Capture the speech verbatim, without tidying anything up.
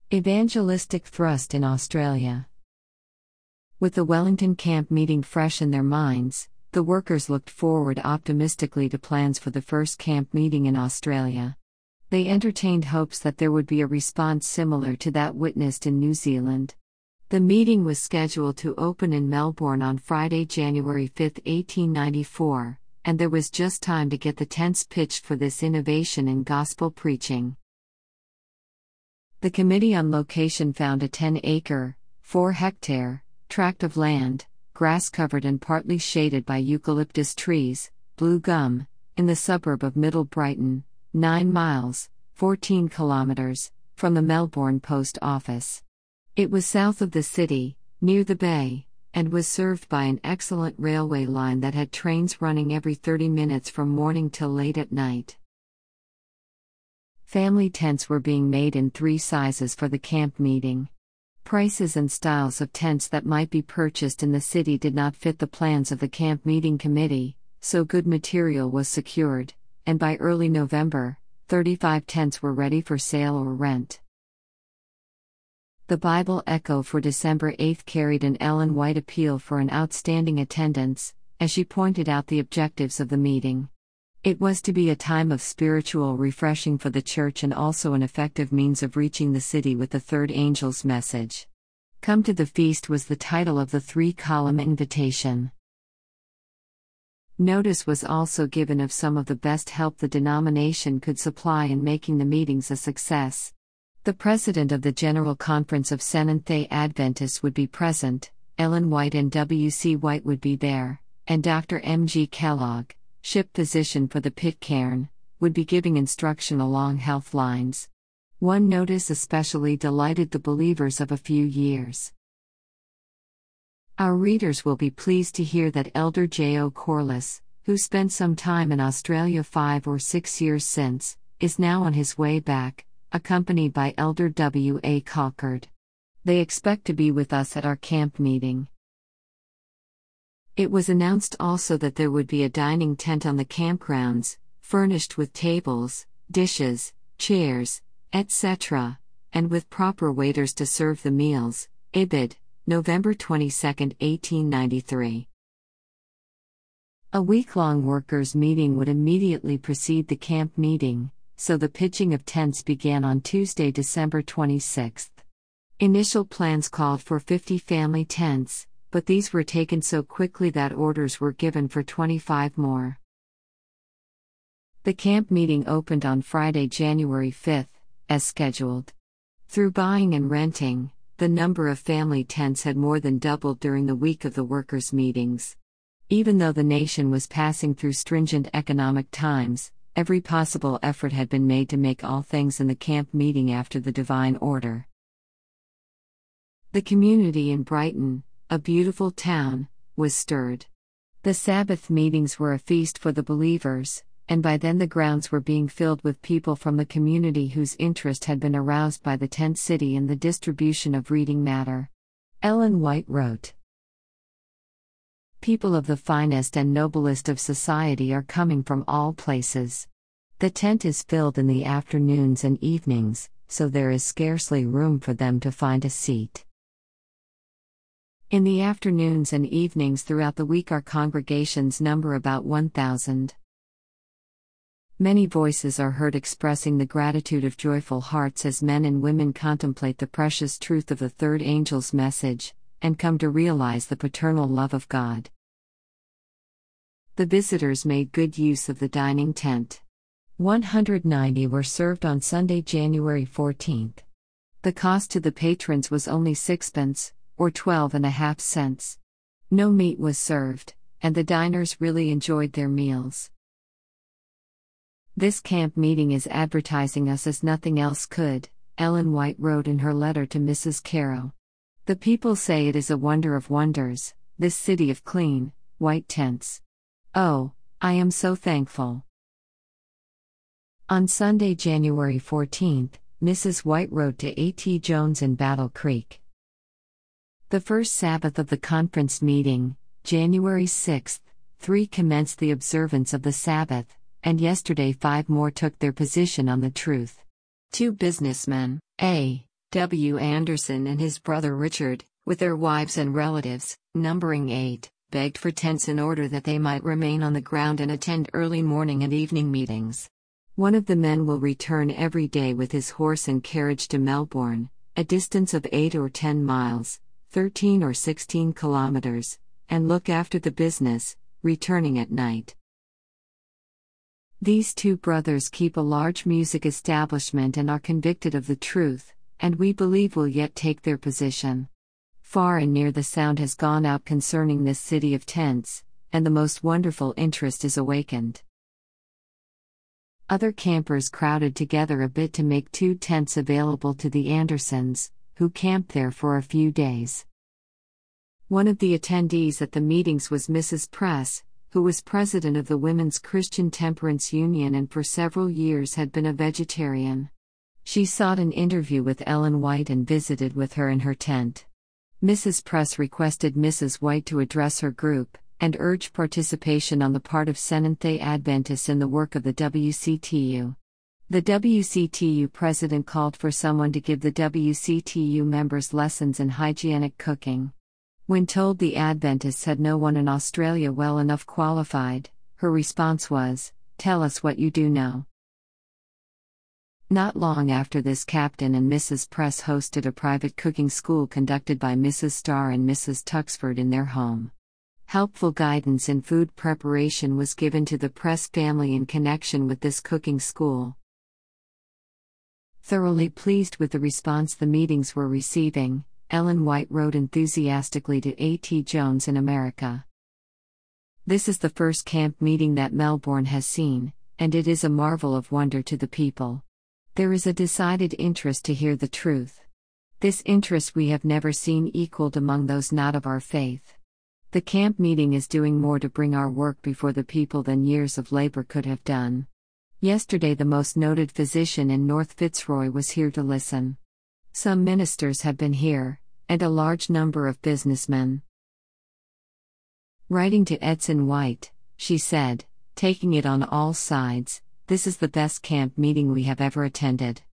Evangelistic thrust in Australia. With the Wellington camp meeting fresh in their minds, the workers looked forward optimistically to plans for the first camp meeting in Australia. They entertained hopes that there would be a response similar to that witnessed in New Zealand. The meeting was scheduled to open in Melbourne on Friday, January fifth, eighteen ninety-four, and there was just time to get the tents pitched for this innovation in gospel preaching. The Committee on Location found a ten-acre, four-hectare, tract of land, grass-covered and partly shaded by eucalyptus trees, blue gum, in the suburb of Middle Brighton, nine miles, fourteen kilometres, from the Melbourne Post Office. It was south of the city, near the bay, and was served by an excellent railway line that had trains running every thirty minutes from morning till late at night. Family tents were being made in three sizes for the camp meeting. Prices and styles of tents that might be purchased in the city did not fit the plans of the camp meeting committee, so good material was secured, and by early November, thirty-five tents were ready for sale or rent. The Bible Echo for December eighth carried an Ellen White appeal for an outstanding attendance, as she pointed out the objectives of the meeting. It was to be a time of spiritual refreshing for the church and also an effective means of reaching the city with the third angel's message. Come to the Feast was the title of the three-column invitation. Notice was also given of some of the best help the denomination could supply in making the meetings a success. The president of the General Conference of Seventh-day Adventists would be present, Ellen White and W C White would be there, and Doctor M G Kellogg, ship physician for the Pitcairn, would be giving instruction along health lines. One notice especially delighted the believers of a few years. Our readers will be pleased to hear that Elder J O Corliss, who spent some time in Australia five or six years since, is now on his way back, accompanied by Elder W A Colcord. They expect to be with us at our camp meeting. It was announced also that there would be a dining tent on the campgrounds, furnished with tables, dishes, chairs, et cetera, and with proper waiters to serve the meals. Ibid, November twenty-second, eighteen ninety-three. A week-long workers' meeting would immediately precede the camp meeting, so the pitching of tents began on Tuesday, December twenty-sixth. Initial plans called for fifty family tents, but these were taken so quickly that orders were given for twenty-five more. The camp meeting opened on Friday, January fifth, as scheduled. Through buying and renting, the number of family tents had more than doubled during the week of the workers' meetings. Even though the nation was passing through stringent economic times, every possible effort had been made to make all things in the camp meeting after the divine order. The community in Brighton, a beautiful town, was stirred. The Sabbath meetings were a feast for the believers, and by then the grounds were being filled with people from the community whose interest had been aroused by the tent city and the distribution of reading matter. Ellen White wrote, "People of the finest and noblest of society are coming from all places. The tent is filled in the afternoons and evenings, so there is scarcely room for them to find a seat. In the afternoons and evenings throughout the week our congregations number about one thousand. Many voices are heard expressing the gratitude of joyful hearts as men and women contemplate the precious truth of the third angel's message, and come to realize the paternal love of God." The visitors made good use of the dining tent. one hundred ninety were served on Sunday, January fourteenth. The cost to the patrons was only sixpence, or twelve and a half cents. No meat was served, and the diners really enjoyed their meals. "This camp meeting is advertising us as nothing else could," Ellen White wrote in her letter to Missus Caro. "The people say it is a wonder of wonders, this city of clean, white tents. Oh, I am so thankful." On Sunday, January fourteenth, Missus White wrote to A T Jones in Battle Creek, "The first Sabbath of the conference meeting, January sixth, three commenced the observance of the Sabbath, and yesterday five more took their position on the truth. Two businessmen, A. W. Anderson and his brother Richard, with their wives and relatives, numbering eight, begged for tents in order that they might remain on the ground and attend early morning and evening meetings. One of the men will return every day with his horse and carriage to Melbourne, a distance of eight or ten miles, thirteen or sixteen kilometers, and look after the business, returning at night. These two brothers keep a large music establishment and are convicted of the truth, and we believe will yet take their position. Far and near the sound has gone out concerning this city of tents, and the most wonderful interest is awakened. Other campers crowded together a bit to make two tents available to the Andersons, who camped there for a few days. One of the attendees at the meetings was Missus Press, who was president of the Women's Christian Temperance Union and for several years had been a vegetarian. She sought an interview with Ellen White and visited with her in her tent. Missus Press requested Missus White to address her group, and urged participation on the part of Seventh-day Adventists in the work of the W C T U. The W C T U president called for someone to give the W C T U members lessons in hygienic cooking. When told the Adventists had no one in Australia well enough qualified, her response was, "Tell us what you do know." Not long after this, Captain and Missus Press hosted a private cooking school conducted by Missus Starr and Missus Tuxford in their home. Helpful guidance in food preparation was given to the Press family in connection with this cooking school. Thoroughly pleased with the response the meetings were receiving, Ellen White wrote enthusiastically to A T Jones in America. "This is the first camp meeting that Melbourne has seen, and it is a marvel of wonder to the people. There is a decided interest to hear the truth. This interest we have never seen equaled among those not of our faith. The camp meeting is doing more to bring our work before the people than years of labor could have done. Yesterday the most noted physician in North Fitzroy was here to listen. Some ministers have been here, and a large number of businessmen." Writing to Edson White, she said, "Taking it on all sides, this is the best camp meeting we have ever attended.